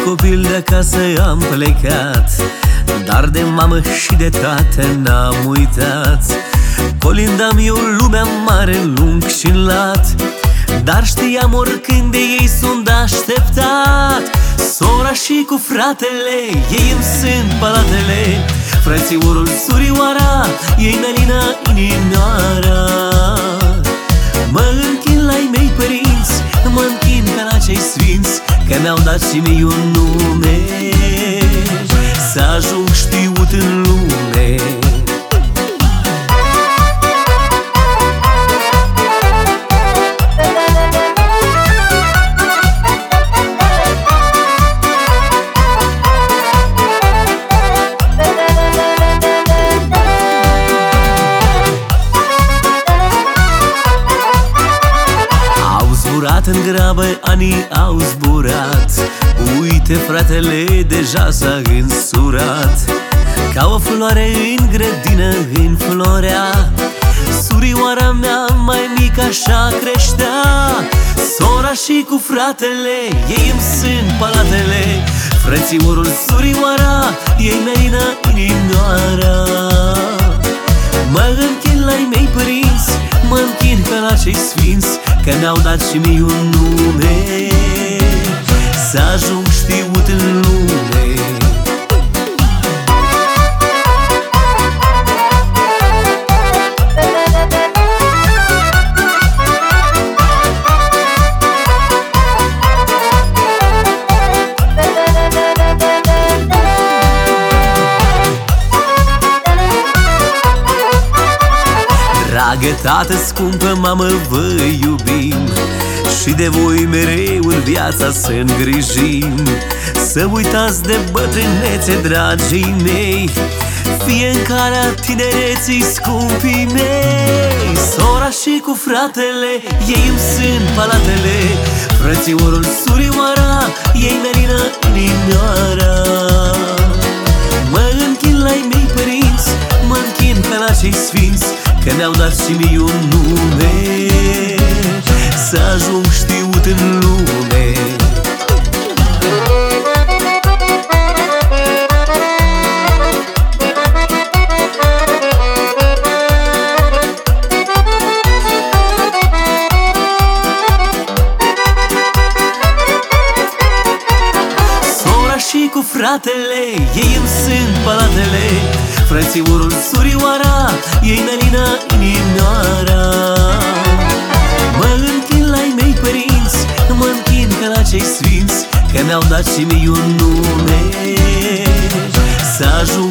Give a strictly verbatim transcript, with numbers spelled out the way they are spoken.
copil de acasă am plecat, dar de mamă și de tată n-am uitat. Colindam eu lumea mare, lung și în lat, dar știam oricând de ei sunt așteptat. Sora și cu fratele, ei îmi sunt palatele, frățiorul, surioara, ei Melina, inimioara. Mă închin la-i mei părinți, mă închin ca la cei sfinți, că mi-au dat și mie un nume, să ajung știut în lume. În grabă anii au zburat, uite fratele deja s-a însurat. Ca o floare în grădină înflorea, surioara mea mai mică așa creștea. Sora și cu fratele, ei îmi sunt palatele, frățiorul, surioara, ei Melina, inimioara. Mă închin la-i mei părinți, mă închin ca la cei sfinți, că mi-au dat și mie un nume, să ajung știut în lume. Dragă tată scumpă, mamă, vă iubim și de voi mereu în viața să îngrijim. Să uitați de bătrânețe, dragii mei, fie în calea tinereții, scumpii mei. Sora și cu fratele, ei îmi sunt palatele, frățiorul, surioara, ei Melina, inimioara. Mă închin la-i mei părinți, mă închin ca la cei sfinți, că mi-au dat și mie un nume, să ajung știut în lume. Sora și cu fratele, ei îmi sunt palatele, frățiorul, surioara, ei Melina, inimioara. Mă închin la-i mei părinți, mă închin ca la cei sfinți, că mi-au dat și mie un nume, să ajung